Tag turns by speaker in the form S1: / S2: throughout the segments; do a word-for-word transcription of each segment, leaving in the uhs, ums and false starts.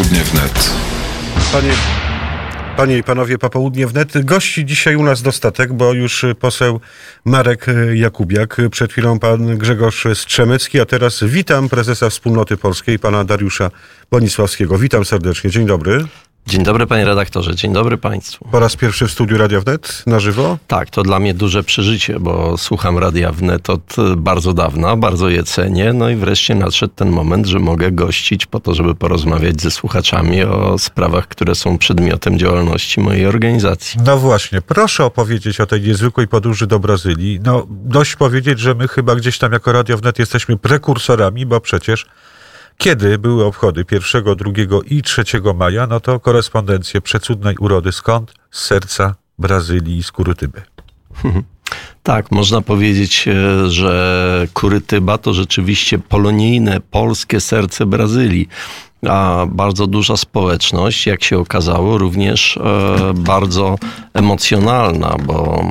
S1: Popołudnie wnet.
S2: Panie, panie i panowie, Popołudnie wnet. Gości dzisiaj u nas dostatek, bo już poseł Marek Jakubiak, przed chwilą pan Grzegorz Strzemecki, a teraz witam prezesa Wspólnoty Polskiej, pana Dariusza Bonisławskiego. Witam serdecznie. Dzień dobry.
S3: Dzień dobry, panie redaktorze. Dzień dobry państwu.
S2: Po raz pierwszy w studiu Radia Wnet na żywo?
S3: Tak, to dla mnie duże przeżycie, bo słucham Radia Wnet od bardzo dawna, bardzo je cenię. No i wreszcie nadszedł ten moment, że mogę gościć po to, żeby porozmawiać ze słuchaczami o sprawach, które są przedmiotem działalności mojej organizacji.
S2: No właśnie, proszę opowiedzieć o tej niezwykłej podróży do Brazylii. No dość powiedzieć, że my chyba gdzieś tam jako Radio Wnet jesteśmy prekursorami, bo przecież kiedy były obchody pierwszego, drugiego i trzeciego maja, no to korespondencje przecudnej urody. Skąd? Z serca Brazylii i z Kurytyby.
S3: Tak, można powiedzieć, że Kurytyba to rzeczywiście polonijne, polskie serce Brazylii. A bardzo duża społeczność, jak się okazało, również e, bardzo emocjonalna, bo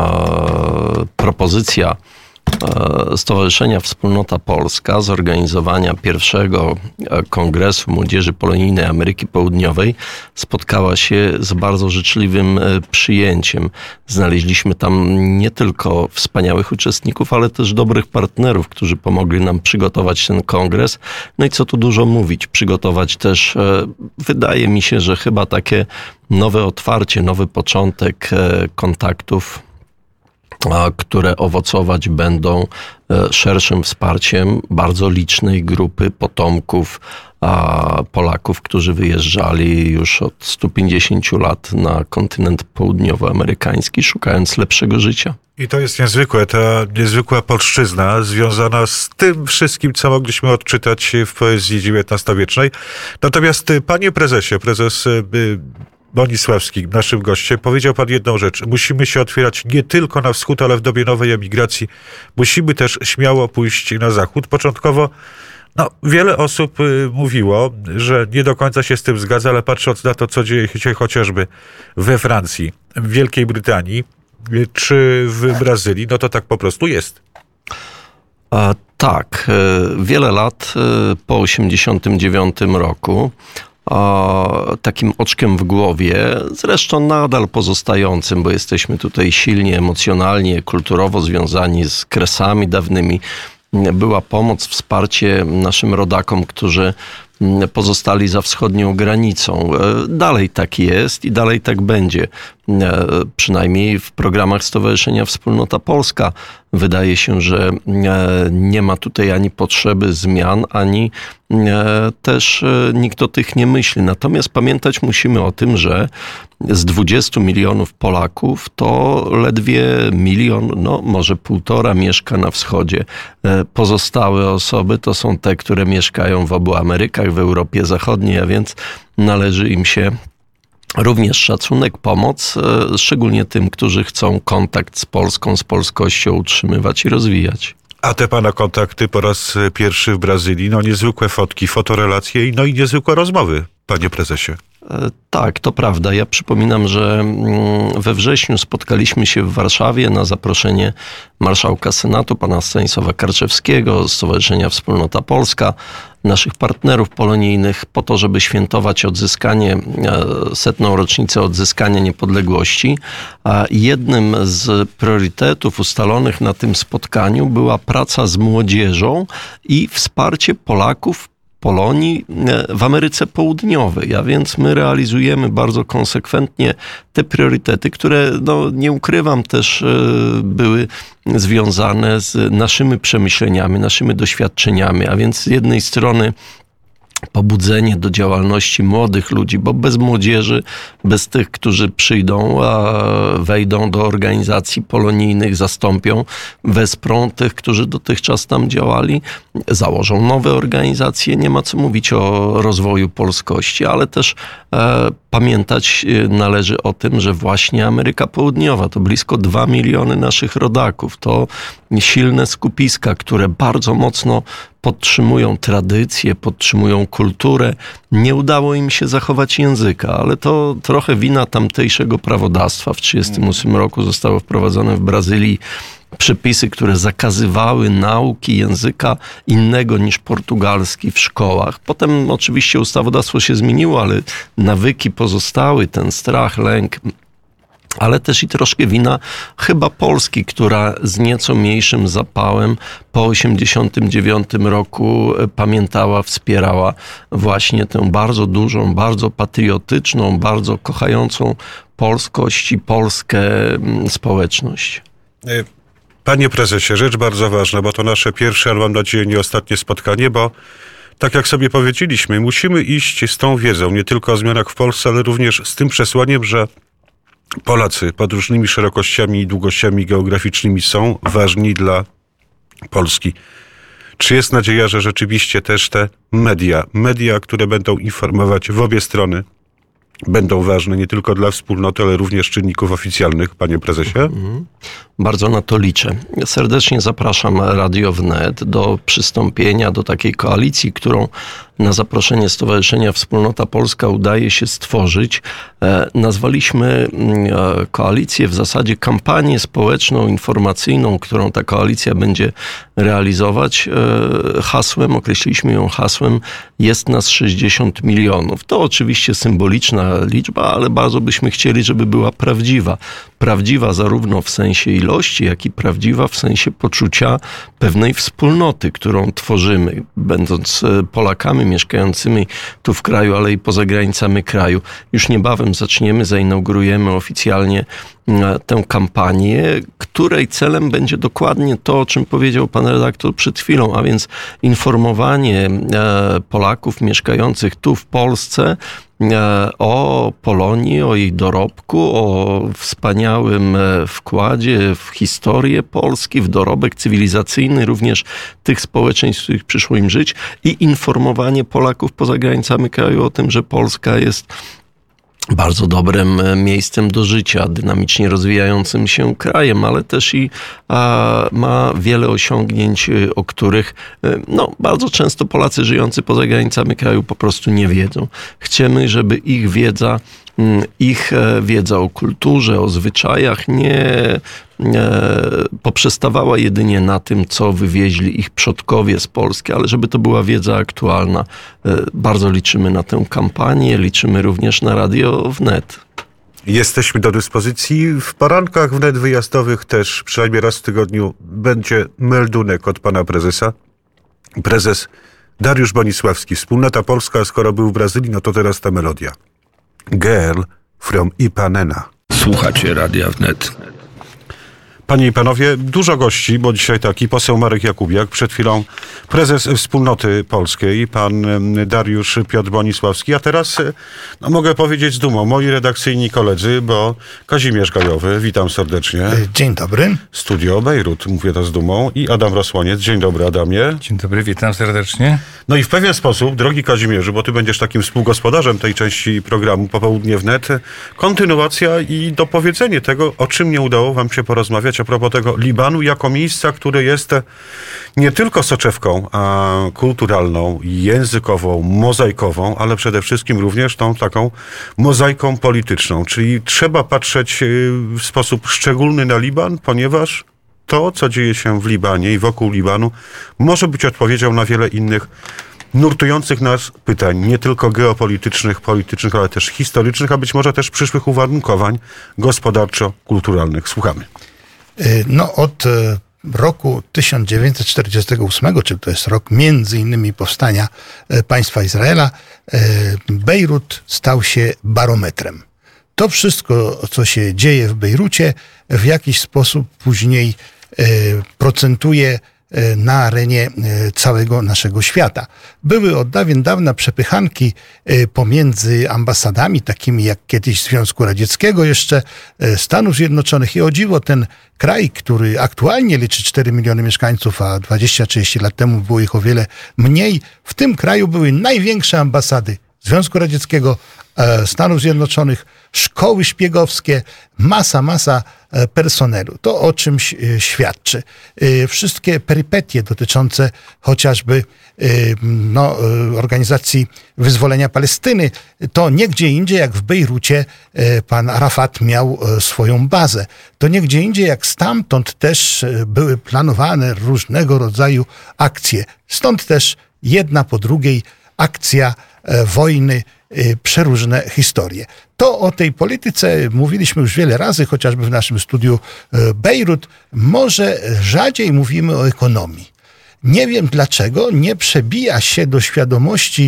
S3: e, propozycja Stowarzyszenia Wspólnota Polska zorganizowania pierwszego Kongresu Młodzieży Polonijnej Ameryki Południowej spotkała się z bardzo życzliwym przyjęciem. Znaleźliśmy tam nie tylko wspaniałych uczestników, ale też dobrych partnerów, którzy pomogli nam przygotować ten kongres. No i co tu dużo mówić, przygotować też, wydaje mi się, że chyba takie nowe otwarcie, nowy początek kontaktów, które owocować będą szerszym wsparciem bardzo licznej grupy potomków Polaków, którzy wyjeżdżali już od stu pięćdziesięciu lat na kontynent południowoamerykański, szukając lepszego życia.
S2: I to jest niezwykłe, ta niezwykła polszczyzna związana z tym wszystkim, co mogliśmy odczytać w poezji dziewiętnastowiecznej. Natomiast panie prezesie, prezes Bonisławski, naszym gościem, powiedział pan jedną rzecz. Musimy się otwierać nie tylko na wschód, ale w dobie nowej emigracji. Musimy też śmiało pójść na zachód. Początkowo no, wiele osób y, mówiło, że nie do końca się z tym zgadza, ale patrząc na to, co dzieje się chociażby we Francji, w Wielkiej Brytanii y, czy w Brazylii, no to tak po prostu jest.
S3: A, tak. Wiele lat po osiemdziesiątym dziewiątym roku takim oczkiem w głowie, zresztą nadal pozostającym, bo jesteśmy tutaj silnie emocjonalnie, kulturowo związani z Kresami dawnymi, była pomoc, wsparcie naszym rodakom, którzy pozostali za wschodnią granicą. Dalej tak jest i dalej tak będzie. Przynajmniej w programach Stowarzyszenia Wspólnota Polska wydaje się, że nie ma tutaj ani potrzeby zmian, ani też nikt o tych nie myśli. Natomiast pamiętać musimy o tym, że z dwudziestu milionów Polaków to ledwie milion, no może półtora mieszka na wschodzie. Pozostałe osoby to są te, które mieszkają w obu Amerykach, w Europie Zachodniej, a więc należy im się również szacunek, pomoc, szczególnie tym, którzy chcą kontakt z Polską, z polskością utrzymywać i rozwijać.
S2: A te pana kontakty po raz pierwszy w Brazylii, no niezwykłe fotki, fotorelacje, no i niezwykłe rozmowy, panie prezesie.
S3: Tak, to prawda. Ja przypominam, że we wrześniu spotkaliśmy się w Warszawie na zaproszenie marszałka Senatu, pana Stanisława Karczewskiego, Stowarzyszenia Wspólnota Polska, naszych partnerów polonijnych, po to, żeby świętować odzyskanie, setną rocznicę odzyskania niepodległości. A jednym z priorytetów ustalonych na tym spotkaniu była praca z młodzieżą i wsparcie Polaków Polonii w Ameryce Południowej, a więc my realizujemy bardzo konsekwentnie te priorytety, które, no nie ukrywam, też były związane z naszymi przemyśleniami, naszymi doświadczeniami, a więc z jednej strony pobudzenie do działalności młodych ludzi, bo bez młodzieży, bez tych, którzy przyjdą, wejdą do organizacji polonijnych, zastąpią, wesprą tych, którzy dotychczas tam działali, założą nowe organizacje. Nie ma co mówić o rozwoju polskości, ale też e, pamiętać należy o tym, że właśnie Ameryka Południowa to blisko dwa miliony naszych rodaków. To silne skupiska, które bardzo mocno podtrzymują tradycję, podtrzymują kulturę. Nie udało im się zachować języka, ale to trochę wina tamtejszego prawodawstwa. W tysiąc dziewięćset trzydziestym ósmym roku zostało wprowadzone w Brazylii przepisy, które zakazywały nauki języka innego niż portugalski w szkołach. Potem oczywiście ustawodawstwo się zmieniło, ale nawyki pozostały, ten strach, lęk, ale też i troszkę wina chyba Polski, która z nieco mniejszym zapałem po osiemdziesiątym dziewiątym roku pamiętała, wspierała właśnie tę bardzo dużą, bardzo patriotyczną, bardzo kochającą polskość i Polskę społeczność.
S2: Panie prezesie, rzecz bardzo ważna, bo to nasze pierwsze, ale mam nadzieję nie ostatnie spotkanie, bo tak jak sobie powiedzieliśmy, musimy iść z tą wiedzą, nie tylko o zmianach w Polsce, ale również z tym przesłaniem, że Polacy pod różnymi szerokościami i długościami geograficznymi są ważni dla Polski. Czy jest nadzieja, że rzeczywiście też te media, media, które będą informować w obie strony, będą ważne nie tylko dla wspólnoty, ale również czynników oficjalnych, panie prezesie?
S3: Mhm. Bardzo na to liczę. Serdecznie zapraszam Radio Wnet do przystąpienia do takiej koalicji, którą na zaproszenie Stowarzyszenia Wspólnota Polska udaje się stworzyć. E, nazwaliśmy e, koalicję w zasadzie kampanię społeczną, informacyjną, którą ta koalicja będzie realizować. E, hasłem, określiliśmy ją hasłem jest nas sześćdziesiąt milionów. To oczywiście symboliczna liczba, ale bardzo byśmy chcieli, żeby była prawdziwa. Prawdziwa zarówno w sensie ilości, jak i prawdziwa w sensie poczucia pewnej wspólnoty, którą tworzymy, będąc Polakami mieszkającymi tu w kraju, ale i poza granicami kraju. Już niebawem zaczniemy, zainaugurujemy oficjalnie tę kampanię, której celem będzie dokładnie to, o czym powiedział pan redaktor przed chwilą, a więc informowanie Polaków mieszkających tu w Polsce o Polonii, o jej dorobku, o wspaniałym wkładzie w historię Polski, w dorobek cywilizacyjny również tych społeczeństw, w których przyszło im żyć, i informowanie Polaków poza granicami kraju o tym, że Polska jest bardzo dobrym miejscem do życia, dynamicznie rozwijającym się krajem, ale też i a, ma wiele osiągnięć, o których no, bardzo często Polacy żyjący poza granicami kraju po prostu nie wiedzą. Chcemy, żeby ich wiedza, ich wiedza o kulturze, o zwyczajach nie poprzestawała jedynie na tym, co wywieźli ich przodkowie z Polski, ale żeby to była wiedza aktualna. Bardzo liczymy na tę kampanię, liczymy również na Radio Wnet.
S2: Jesteśmy do dyspozycji. W porankach wnet wyjazdowych też przynajmniej raz w tygodniu będzie meldunek od pana prezesa. Prezes Dariusz Bonisławski, Wspólnota Polska, skoro był w Brazylii, no to teraz ta melodia. Girl from Ipanema.
S1: Słuchacie Radia Wnet.
S2: Panie i panowie, dużo gości, bo dzisiaj taki poseł Marek Jakubiak, przed chwilą prezes Wspólnoty Polskiej, pan Dariusz Piotr Bonisławski, a teraz no, mogę powiedzieć z dumą, moi redakcyjni koledzy, bo Kazimierz Gajowy, witam serdecznie.
S4: Dzień dobry.
S2: Studio Bejrut, mówię to z dumą, i Adam Rosłoniec. Dzień dobry, Adamie.
S5: Dzień dobry, witam serdecznie.
S2: No i w pewien sposób, drogi Kazimierzu, bo ty będziesz takim współgospodarzem tej części programu Popołudnie Wnet, kontynuacja i dopowiedzenie tego, o czym nie udało wam się porozmawiać a propos tego Libanu jako miejsca, które jest nie tylko soczewką a kulturalną, językową, mozaikową, ale przede wszystkim również tą taką mozaiką polityczną. Czyli trzeba patrzeć w sposób szczególny na Liban, ponieważ to, co dzieje się w Libanie i wokół Libanu, może być odpowiedzią na wiele innych nurtujących nas pytań, nie tylko geopolitycznych, politycznych, ale też historycznych, a być może też przyszłych uwarunkowań gospodarczo-kulturalnych. Słuchamy.
S4: No od roku tysiąc dziewięćset czterdziestego ósmego, czyli to jest rok między innymi powstania państwa Izraela, Bejrut stał się barometrem. To wszystko, co się dzieje w Bejrucie, w jakiś sposób później procentuje na arenie całego naszego świata. Były od dawien dawna przepychanki pomiędzy ambasadami, takimi jak kiedyś Związku Radzieckiego, jeszcze Stanów Zjednoczonych, i o dziwo ten kraj, który aktualnie liczy cztery miliony mieszkańców, a dwadzieścia trzydzieści lat temu było ich o wiele mniej, w tym kraju były największe ambasady Związku Radzieckiego, Stanów Zjednoczonych, szkoły szpiegowskie, masa, masa personelu. To o czymś świadczy. Wszystkie perypetie dotyczące chociażby no, organizacji wyzwolenia Palestyny, to nie gdzie indziej jak w Bejrucie pan Arafat miał swoją bazę. To nie gdzie indziej jak stamtąd też były planowane różnego rodzaju akcje. Stąd też jedna po drugiej akcja wojny, przeróżne historie. To o tej polityce mówiliśmy już wiele razy, chociażby w naszym studiu Bejrut. Może rzadziej mówimy o ekonomii. Nie wiem dlaczego nie przebija się do świadomości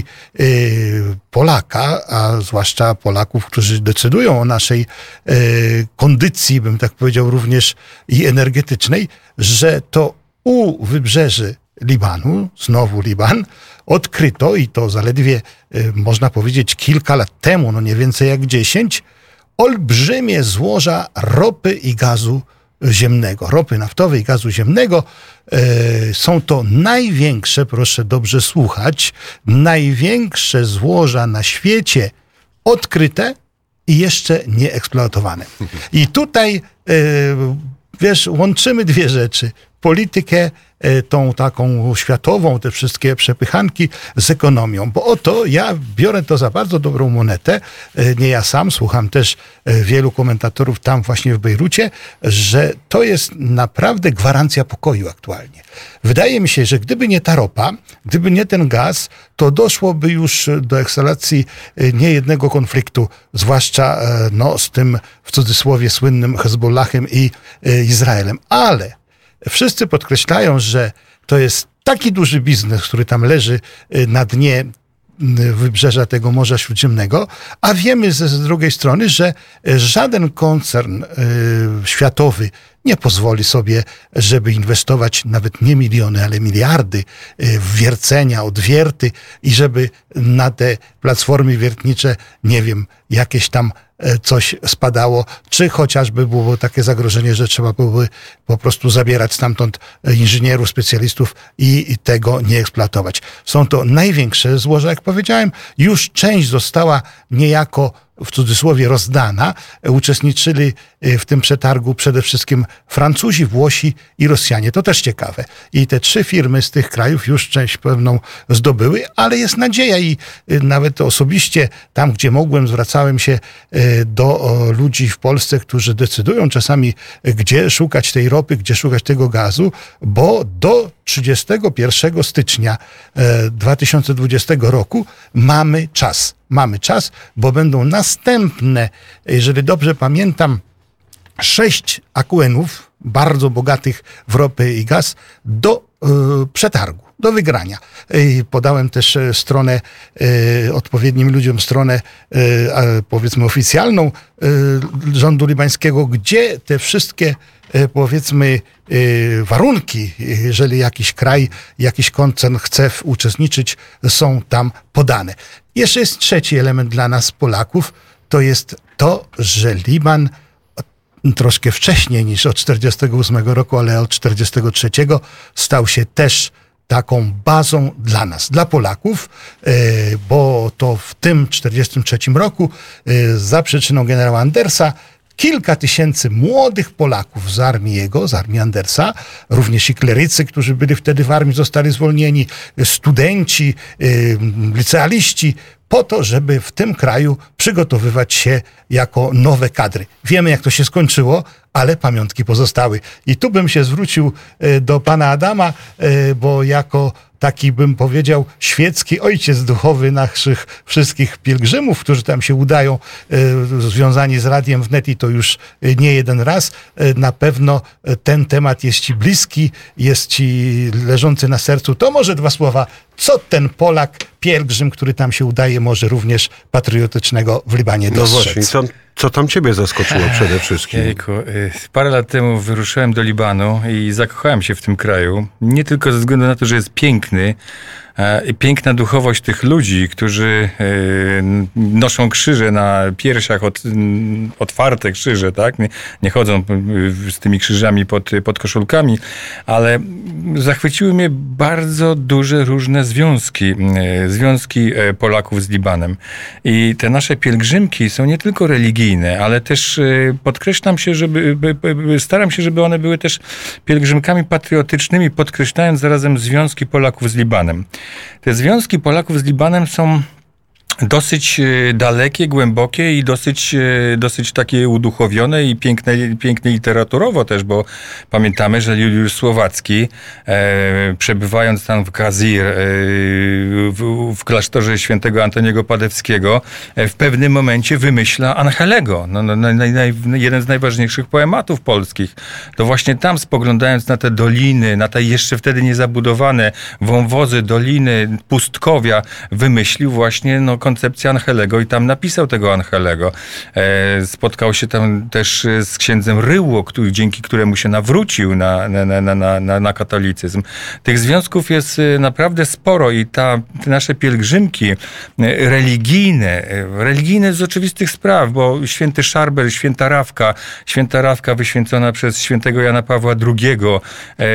S4: Polaka, a zwłaszcza Polaków, którzy decydują o naszej kondycji, bym tak powiedział, również i energetycznej, że to u wybrzeży Libanu, znowu Liban, odkryto, i to zaledwie można powiedzieć kilka lat temu, no nie więcej jak dziesięć, olbrzymie złoża ropy i gazu ziemnego, ropy naftowej i gazu ziemnego. Są to największe, proszę dobrze słuchać, największe złoża na świecie odkryte i jeszcze nie eksploatowane. I tutaj, wiesz, łączymy dwie rzeczy. Politykę tą taką światową, te wszystkie przepychanki z ekonomią. Bo oto ja biorę to za bardzo dobrą monetę, nie ja sam, słucham też wielu komentatorów tam właśnie w Bejrucie, że to jest naprawdę gwarancja pokoju aktualnie. Wydaje mi się, że gdyby nie ta ropa, gdyby nie ten gaz, to doszłoby już do eskalacji niejednego konfliktu, zwłaszcza no, z tym w cudzysłowie słynnym Hezbollahem i Izraelem. Ale wszyscy podkreślają, że to jest taki duży biznes, który tam leży na dnie wybrzeża tego Morza Śródziemnego, a wiemy z, z drugiej strony, że żaden koncern y, światowy nie pozwoli sobie, żeby inwestować nawet nie miliony, ale miliardy w wiercenia, odwierty i żeby na te platformy wiertnicze, nie wiem, jakieś tam coś spadało, czy chociażby było takie zagrożenie, że trzeba byłoby po prostu zabierać stamtąd inżynierów, specjalistów i tego nie eksploatować. Są to największe złoża, jak powiedziałem. Już część została niejako w cudzysłowie rozdana. Uczestniczyli w tym przetargu przede wszystkim Francuzi, Włosi i Rosjanie. To też ciekawe. I te trzy firmy z tych krajów już część pewną zdobyły, ale jest nadzieja i nawet osobiście tam, gdzie mogłem, zwracałem się do ludzi w Polsce, którzy decydują czasami, gdzie szukać tej ropy, gdzie szukać tego gazu, bo do trzydziestego pierwszego stycznia dwa tysiące dwudziestego roku mamy czas. Mamy czas, bo będą następne, jeżeli dobrze pamiętam, sześć akuenów bardzo bogatych w ropę i gaz do y, przetargu, do wygrania. Y, podałem też stronę, y, odpowiednim ludziom stronę, y, powiedzmy oficjalną y, rządu libańskiego, gdzie te wszystkie y, powiedzmy y, warunki, jeżeli jakiś kraj, jakiś koncern chce uczestniczyć, są tam podane. Jeszcze jest trzeci element dla nas, Polaków, to jest to, że Liban troszkę wcześniej niż od czterdziestego ósmego roku, ale od czterdziestego trzeciego stał się też taką bazą dla nas, dla Polaków, bo to w tym czterdziestym trzecim roku za przyczyną generała Andersa kilka tysięcy młodych Polaków z armii jego, z armii Andersa, również i klerycy, którzy byli wtedy w armii, zostali zwolnieni, studenci, licealiści, po to, żeby w tym kraju przygotowywać się jako nowe kadry. Wiemy, jak to się skończyło, ale pamiątki pozostały. I tu bym się zwrócił do pana Adama, bo jako taki, bym powiedział, świecki ojciec duchowy naszych wszystkich pielgrzymów, którzy tam się udają, związani z Radiem Wnet i to już nie jeden raz, na pewno ten temat jest ci bliski, jest ci leżący na sercu. To może dwa słowa, co ten Polak, pielgrzym, który tam się udaje, może również patriotycznego w Libanie dostrzec.
S2: No właśnie, co, co tam ciebie zaskoczyło przede wszystkim?
S5: Jejku, parę lat temu wyruszyłem do Libanu i zakochałem się w tym kraju. Nie tylko ze względu na to, że jest piękny, piękna duchowość tych ludzi, którzy noszą krzyże na piersiach, od, otwarte krzyże, tak? Nie, nie chodzą z tymi krzyżami pod, pod koszulkami, ale zachwyciły mnie bardzo duże różne związki, związki Polaków z Libanem. I te nasze pielgrzymki są nie tylko religijne, ale też podkreślam się, żeby, staram się, żeby one były też pielgrzymkami patriotycznymi, podkreślając zarazem związki Polaków z Libanem. Te związki Polaków z Libanem są dosyć dalekie, głębokie i dosyć, dosyć takie uduchowione i piękne, piękne literaturowo też, bo pamiętamy, że Juliusz Słowacki, e, przebywając tam w Kazir, e, w, w klasztorze świętego Antoniego Padewskiego, e, w pewnym momencie wymyśla Angelego, no, no, naj, naj, jeden z najważniejszych poematów polskich. To właśnie tam, spoglądając na te doliny, na te jeszcze wtedy niezabudowane wąwozy, doliny, pustkowia, wymyślił właśnie no, koncepcję Angelego i tam napisał tego Angelego. E, spotkał się tam też z księdzem Ryło, który, dzięki któremu się nawrócił na, na, na, na, na, na katolicyzm. Tych związków jest naprawdę sporo i ta, te nasze pielgrzymki religijne, religijne z oczywistych spraw, bo święty Szarbel, święta Rawka, święta Rawka wyświęcona przez świętego Jana Pawła drugiego, e,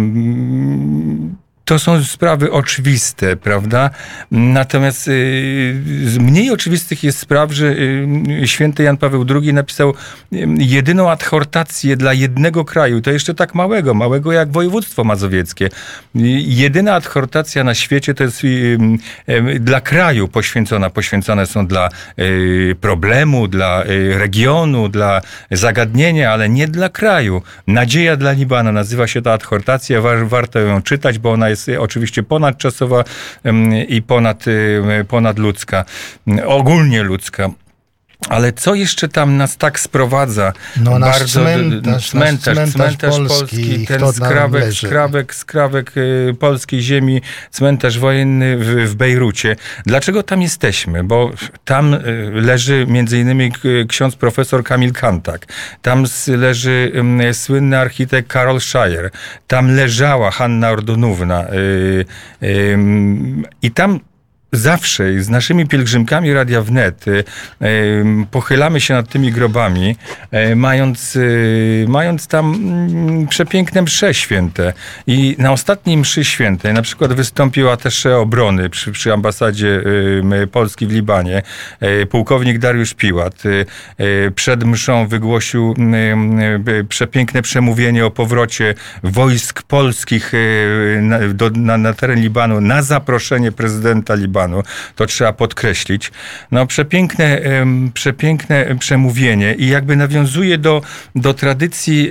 S5: to są sprawy oczywiste, prawda? Natomiast y, z mniej oczywistych jest spraw, że y, święty Jan Paweł drugi napisał y, jedyną adhortację dla jednego kraju, to jeszcze tak małego, małego jak województwo mazowieckie. Y, jedyna adhortacja na świecie to jest y, y, dla kraju poświęcona. Poświęcone są dla y, problemu, dla y, regionu, dla zagadnienia, ale nie dla kraju. Nadzieja dla Libanu nazywa się ta adhortacja, war, warto ją czytać, bo ona jest jest oczywiście ponadczasowa i ponad, ponadludzka, ogólnie ludzka. Ale co jeszcze tam nas tak sprowadza?
S4: No nasz
S5: bardzo
S4: cmentarz,
S5: cmentarz,
S4: nasz cmentarz
S5: cmentarz
S4: polski,
S5: polski, ten
S4: kto
S5: skrawek,
S4: leży?
S5: skrawek, skrawek polskiej ziemi, cmentarz wojenny w, w Bejrucie. Dlaczego tam jesteśmy? Bo tam leży między innymi ksiądz profesor Kamil Kantak. Tam leży słynny architekt Karol Szajer. Tam leżała Hanna Ordonówna. I tam zawsze z naszymi pielgrzymkami Radia Wnet y, y, pochylamy się nad tymi grobami, y, mając, y, mając tam y, przepiękne msze święte. I na ostatniej mszy świętej na przykład wystąpił attaché obrony przy, przy ambasadzie y, Polski w Libanie, y, pułkownik Dariusz Piłat. Y, y, przed mszą wygłosił y, y, przepiękne przemówienie o powrocie wojsk polskich y, na, do, na, na teren Libanu na zaproszenie prezydenta Libanu. To trzeba podkreślić. No, przepiękne, um, przepiękne przemówienie i jakby nawiązuje do, do tradycji e,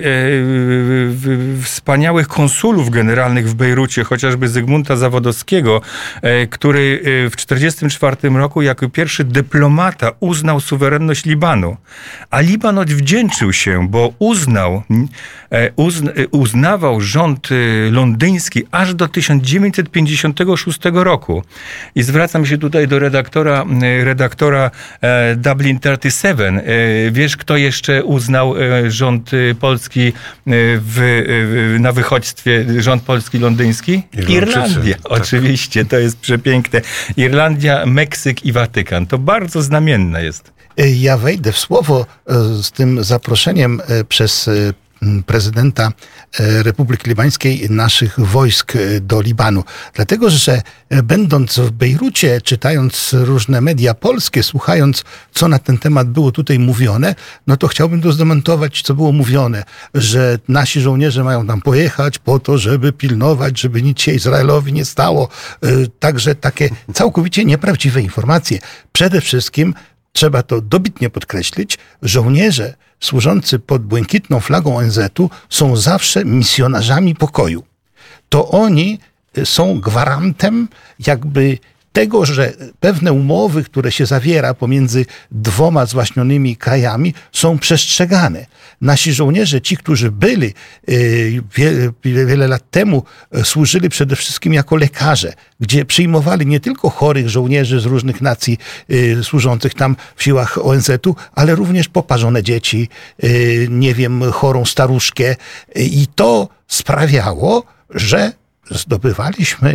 S5: w, wspaniałych konsulów generalnych w Bejrucie, chociażby Zygmunta Zawodowskiego, e, który w tysiąc dziewięćset czterdziestym czwartym roku jako pierwszy dyplomata uznał suwerenność Libanu. A Liban odwdzięczył się, bo uznał, e, uzn, uznawał rząd londyński aż do tysiąc dziewięćset pięćdziesiątego szóstego roku. I zwracam się tutaj do redaktora, redaktora e, Dublin trzydzieści siedem. E, wiesz, kto jeszcze uznał e, rząd polski w, w, na wychodźstwie, rząd polski londyński? Irlandia. Tak. Oczywiście, to jest przepiękne. Irlandia, Meksyk i Watykan. To bardzo znamienne jest.
S4: Ja wejdę w słowo z tym zaproszeniem przez prezydenta Republiki Libańskiej naszych wojsk do Libanu. Dlatego, że będąc w Bejrucie, czytając różne media polskie, słuchając, co na ten temat było tutaj mówione, no to chciałbym to zdementować, co było mówione, że nasi żołnierze mają tam pojechać po to, żeby pilnować, żeby nic się Izraelowi nie stało. Także takie całkowicie nieprawdziwe informacje. Przede wszystkim trzeba to dobitnie podkreślić, żołnierze służący pod błękitną flagą O N Z u są zawsze misjonarzami pokoju. To oni są gwarantem jakby tego, że pewne umowy, które się zawiera pomiędzy dwoma zwaśnionymi krajami, są przestrzegane. Nasi żołnierze, ci, którzy byli wiele, wiele lat temu, służyli przede wszystkim jako lekarze, gdzie przyjmowali nie tylko chorych żołnierzy z różnych nacji służących tam w siłach O N Z u, ale również poparzone dzieci, nie wiem, chorą staruszkę. I to sprawiało, że zdobywaliśmy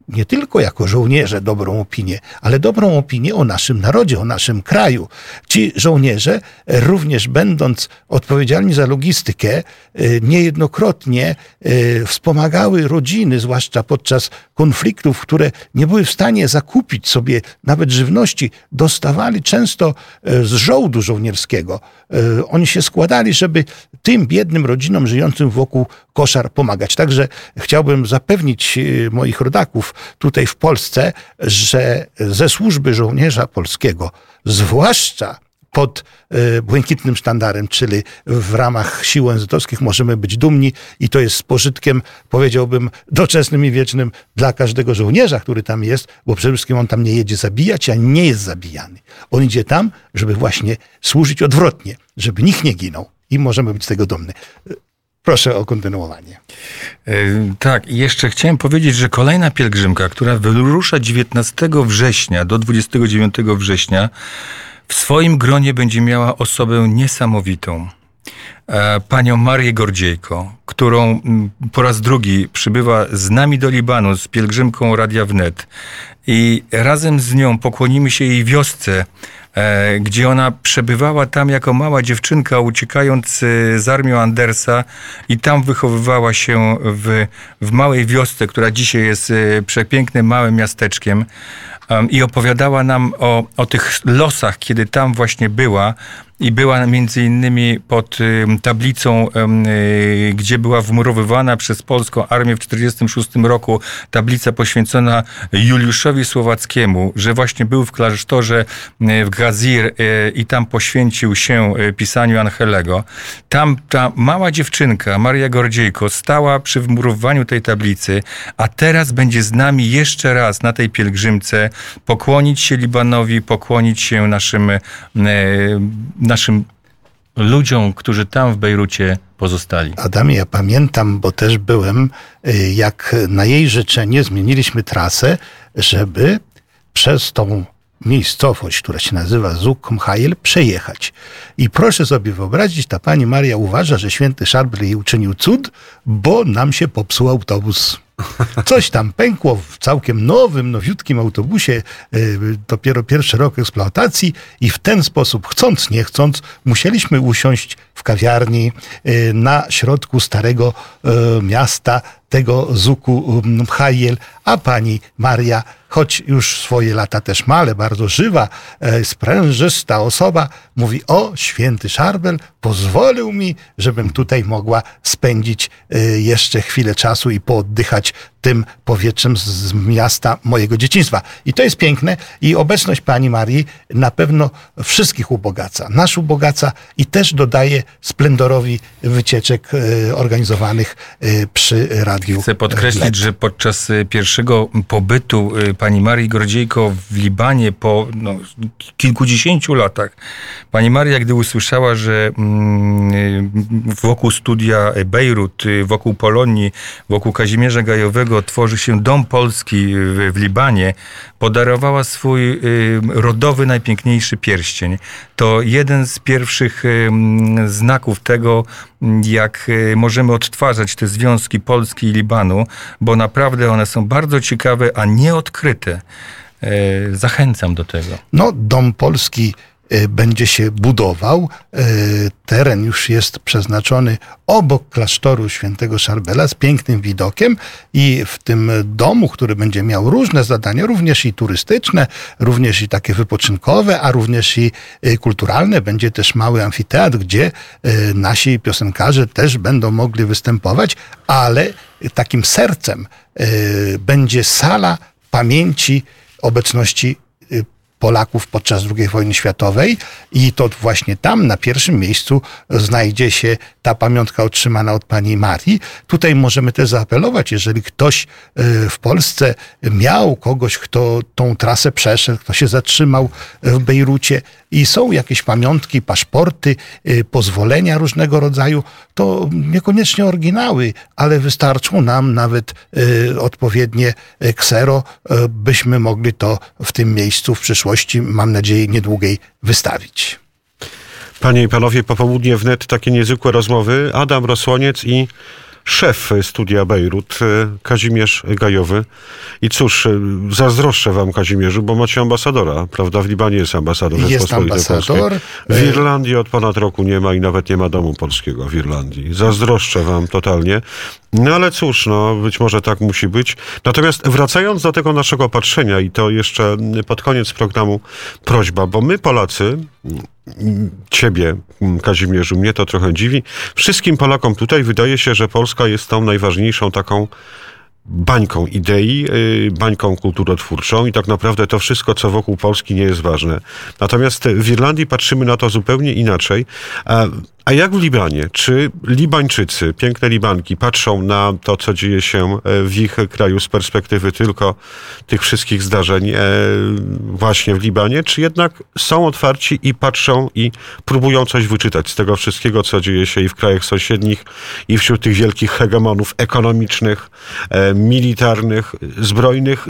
S4: nie tylko jako żołnierze dobrą opinię, ale dobrą opinię o naszym narodzie, o naszym kraju. Ci żołnierze, również będąc odpowiedzialni za logistykę, niejednokrotnie wspomagały rodziny, zwłaszcza podczas konfliktów, które nie były w stanie zakupić sobie nawet żywności, dostawali często z żołdu żołnierskiego. Oni się składali, żeby tym biednym rodzinom żyjącym wokół koszar pomagać. Także chciałbym zapewnić moich rodaków tutaj w Polsce, że ze służby żołnierza polskiego, zwłaszcza pod błękitnym sztandarem, czyli w ramach sił O N Z-owskich, możemy być dumni i to jest z pożytkiem, powiedziałbym, doczesnym i wiecznym dla każdego żołnierza, który tam jest, bo przede wszystkim on tam nie jedzie zabijać, a nie jest zabijany. On idzie tam, żeby właśnie służyć odwrotnie, żeby nikt nie ginął i możemy być z tego dumni. Proszę o kontynuowanie.
S5: Yy, tak, i jeszcze chciałem powiedzieć, że kolejna pielgrzymka, która wyrusza dziewiętnastego września do dwudziestego dziewiątego września, w swoim gronie będzie miała osobę niesamowitą. Panią Marię Gordziejko, którą po raz drugi przybywa z nami do Libanu z pielgrzymką Radia Wnet. I razem z nią pokłonimy się jej wiosce, gdzie ona przebywała tam jako mała dziewczynka, uciekając z armią Andersa i tam wychowywała się w, w małej wiosce, która dzisiaj jest przepięknym małym miasteczkiem. I opowiadała nam o, o tych losach, kiedy tam właśnie była. I była między innymi pod y, tablicą, y, gdzie była wmurowywana przez polską armię w tysiąc dziewięćset czterdziestym szóstym roku tablica poświęcona Juliuszowi Słowackiemu, że właśnie był w klasztorze y, w Gazir y, i tam poświęcił się y, pisaniu Angelego. Tam ta mała dziewczynka, Maria Gordziejko, stała przy wmurowaniu tej tablicy, a teraz będzie z nami jeszcze raz na tej pielgrzymce pokłonić się Libanowi, pokłonić się naszym y, naszym ludziom, którzy tam w Bejrucie pozostali.
S4: Adamie, ja pamiętam, bo też byłem, jak na jej życzenie zmieniliśmy trasę, żeby przez tą miejscowość, która się nazywa Zuk Mchail, przejechać. I proszę sobie wyobrazić, ta pani Maria uważa, że święty Szarbel jej uczynił cud, bo nam się popsuł autobus. Coś tam pękło w całkiem nowym, nowiutkim autobusie, dopiero pierwszy rok eksploatacji i w ten sposób, chcąc, nie chcąc, musieliśmy usiąść w kawiarni na środku starego miasta, tego Zuku Mchail, a pani Maria, choć już swoje lata też ma, ale bardzo żywa, sprężysta osoba, mówi: o, święty Szarbel pozwolił mi, żebym tutaj mogła spędzić jeszcze chwilę czasu i pooddychać tym powietrzem z miasta mojego dzieciństwa. I to jest piękne i obecność pani Marii na pewno wszystkich ubogaca, nas ubogaca i też dodaje splendorowi wycieczek organizowanych przy Radiu
S5: Chcę podkreślić,
S4: Wnet. że
S5: podczas pierwszego pobytu pani Marii Gordziejko w Libanie po no, kilkudziesięciu latach, pani Maria, gdy usłyszała, że mm, wokół studia Bejrut, wokół Polonii, wokół Kazimierza Gajowego tworzy się Dom Polski w, w Libanie, podarowała swój y, rodowy, najpiękniejszy pierścień. To jeden z pierwszych y, znaków tego, jak y, możemy odtwarzać te związki Polski i Libanu, bo naprawdę one są bardzo ciekawe, a nieodkryte. Y, zachęcam do tego.
S4: No, Dom Polski będzie się budował. Teren już jest przeznaczony obok klasztoru świętego Szarbela z pięknym widokiem i w tym domu, który będzie miał różne zadania, również i turystyczne, również i takie wypoczynkowe, a również i kulturalne, będzie też mały amfiteatr, gdzie nasi piosenkarze też będą mogli występować, ale takim sercem będzie sala pamięci obecności Polaków podczas drugiej wojny światowej i to właśnie tam na pierwszym miejscu znajdzie się ta pamiątka otrzymana od pani Marii. Tutaj możemy też zaapelować, jeżeli ktoś w Polsce miał kogoś, kto tą trasę przeszedł, kto się zatrzymał w Bejrucie i są jakieś pamiątki, paszporty, pozwolenia różnego rodzaju, to niekoniecznie oryginały, ale wystarczą nam nawet odpowiednie ksero, byśmy mogli to w tym miejscu w przyszłości, mam nadzieję, niedługiej wystawić.
S2: Panie i panowie, popołudnie wnet, takie niezwykłe rozmowy. Adam Rosłoniec i szef studia Bejrut, Kazimierz Gajowy. I cóż, zazdroszczę wam, Kazimierzu, bo macie ambasadora, prawda? W Libanie jest ambasador Rzeczypospolitej
S4: ambasador.
S2: Polskiej. W Irlandii od ponad roku nie ma i nawet nie ma domu polskiego w Irlandii. Zazdroszczę wam totalnie. No ale cóż, no być może tak musi być. Natomiast wracając do tego naszego patrzenia i to jeszcze pod koniec programu prośba, bo my Polacy, ciebie, Kazimierzu, mnie to trochę dziwi. Wszystkim Polakom tutaj wydaje się, że Polska jest tą najważniejszą taką bańką idei, bańką kulturotwórczą i tak naprawdę to wszystko, co wokół Polski, nie jest ważne. Natomiast w Irlandii patrzymy na to zupełnie inaczej. A, a jak w Libanie? Czy Libańczycy, piękne Libanki, patrzą na to, co dzieje się w ich kraju z perspektywy tylko tych wszystkich zdarzeń właśnie w Libanie, czy jednak są otwarci i patrzą i próbują coś wyczytać z tego wszystkiego, co dzieje się i w krajach sąsiednich, i wśród tych wielkich hegemonów ekonomicznych, militarnych, zbrojnych?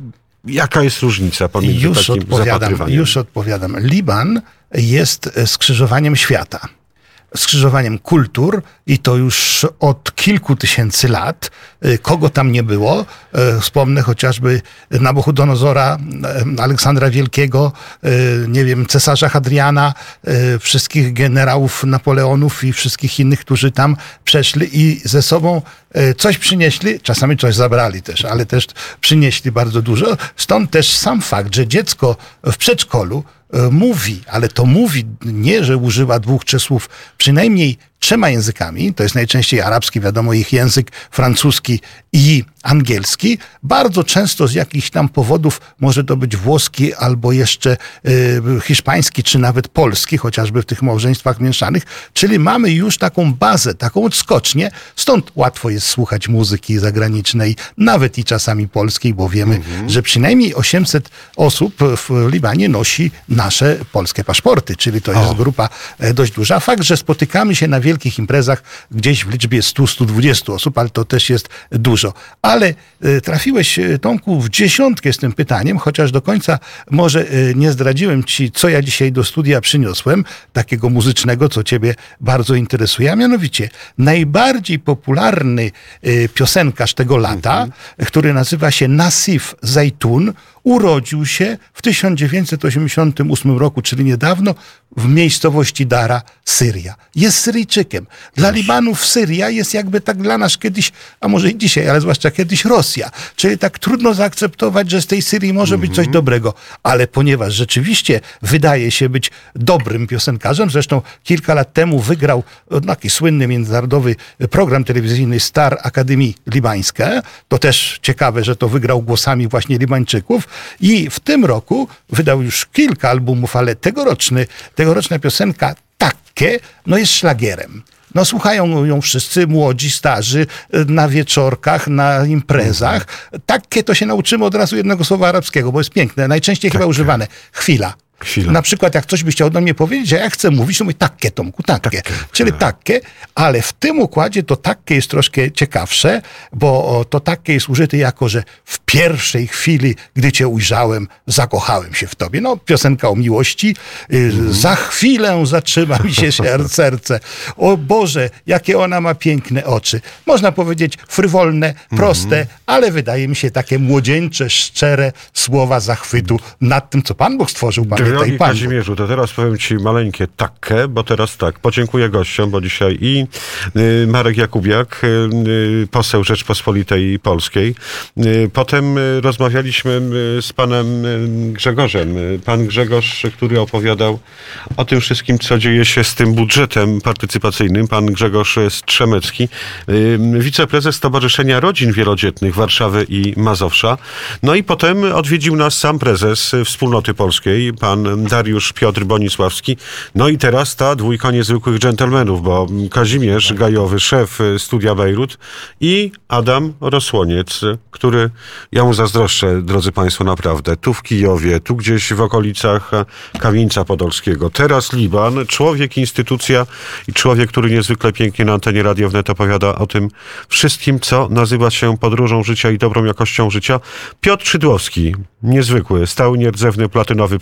S2: Jaka jest różnica pomiędzy
S4: już
S2: takim
S4: odpowiadam,
S2: zapatrywaniem?
S4: Już odpowiadam. Liban jest skrzyżowaniem świata. Skrzyżowaniem kultur i to już od kilku tysięcy lat. Kogo tam nie było? Wspomnę chociażby Nabuchodonozora, Aleksandra Wielkiego, nie wiem, cesarza Hadriana, wszystkich generałów Napoleonów i wszystkich innych, którzy tam przeszli i ze sobą coś przynieśli, czasami coś zabrali też, ale też przynieśli bardzo dużo. Stąd też sam fakt, że dziecko w przedszkolu mówi, ale to mówi nie, że używa dwóch, trzech słów, przynajmniej trzema językami, to jest najczęściej arabski, wiadomo, ich język, francuski i angielski. Bardzo często z jakichś tam powodów może to być włoski albo jeszcze y, hiszpański, czy nawet polski, chociażby w tych małżeństwach mieszanych. Czyli mamy już taką bazę, taką odskocznię. Stąd łatwo jest słuchać muzyki zagranicznej, nawet i czasami polskiej, bo wiemy, mhm. że przynajmniej osiemset osób w Libanie nosi nasze polskie paszporty, czyli to jest o. grupa dość duża. Fakt, że spotykamy się na wielkich imprezach gdzieś w liczbie stu do stu dwudziestu osób, ale to też jest dużo. Ale trafiłeś, Tomku, w dziesiątkę z tym pytaniem, chociaż do końca może nie zdradziłem ci, co ja dzisiaj do studia przyniosłem, takiego muzycznego, co ciebie bardzo interesuje, a mianowicie najbardziej popularny piosenkarz tego lata, mm-hmm. który nazywa się Nasif Zaitun, urodził się w tysiąc dziewięćset osiemdziesiątym ósmym roku, czyli niedawno, w miejscowości Dara, Syria. Jest Syryjczykiem. Dla Libanów Syria jest jakby tak dla nas kiedyś, a może i dzisiaj, ale zwłaszcza kiedyś Rosja. Czyli tak trudno zaakceptować, że z tej Syrii może być coś dobrego. Ale ponieważ rzeczywiście wydaje się być dobrym piosenkarzem, zresztą kilka lat temu wygrał taki słynny międzynarodowy program telewizyjny Star Akademii Libańska. To też ciekawe, że to wygrał głosami właśnie Libańczyków. I w tym roku wydał już kilka albumów, ale tegoroczny, tegoroczna piosenka Takke, no jest szlagierem. No słuchają ją wszyscy młodzi, starzy, na wieczorkach, na imprezach. Takke to się nauczymy od razu jednego słowa arabskiego, bo jest piękne, najczęściej chyba używane. Chwila. Chwila. Na przykład jak ktoś by chciał do mnie powiedzieć, że ja chcę mówić, to mówię takke, Tomku, takke. Czyli takke, ale w tym układzie to takke jest troszkę ciekawsze, bo to takke jest użyte jako, że w pierwszej chwili, gdy cię ujrzałem, zakochałem się w tobie. No, piosenka o miłości. Mm. Za chwilę zatrzyma mi się serce. O Boże, jakie ona ma piękne oczy. Można powiedzieć frywolne, proste, mm. ale wydaje mi się takie młodzieńcze, szczere słowa zachwytu nad tym, co Pan Bóg stworzył.
S2: Drogi Kazimierzu, to teraz powiem ci maleńkie takke, bo teraz tak, podziękuję gościom, bo dzisiaj i y, Marek Jakubiak, y, poseł Rzeczpospolitej Polskiej. Y, potem y, rozmawialiśmy y, z panem y, Grzegorzem. Y, pan Grzegorz, który opowiadał o tym wszystkim, co dzieje się z tym budżetem partycypacyjnym. Pan Grzegorz Strzemecki, y, wiceprezes Stowarzyszenia Rodzin Wielodzietnych Warszawy i Mazowsza. No i potem odwiedził nas sam prezes Wspólnoty Polskiej, pan Dariusz Piotr Bonisławski. No i teraz ta dwójka niezwykłych dżentelmenów, bo Kazimierz Gajowy, szef studia Bejrut, i Adam Rosłoniec, który, ja mu zazdroszczę, drodzy państwo, naprawdę, tu w Kijowie, tu gdzieś w okolicach Kamieńca Podolskiego. Teraz Liban, człowiek, instytucja i człowiek, który niezwykle pięknie na antenie Radio Wnet opowiada o tym wszystkim, co nazywa się podróżą życia i dobrą jakością życia. Piotr Szydłowski, niezwykły, stały, nierdzewny, platynowy, przy konsole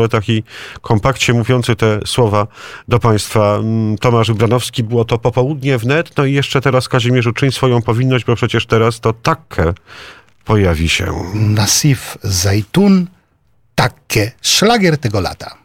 S6: o taki kompakcie mówiący te słowa do państwa. Tomasz Branowski, było to Popołudnie wnet, no i jeszcze teraz Kazimierzu, czyń swoją powinność, bo przecież teraz to takke pojawi się.
S4: Nasif Zaitun, takke, szlagier tego lata.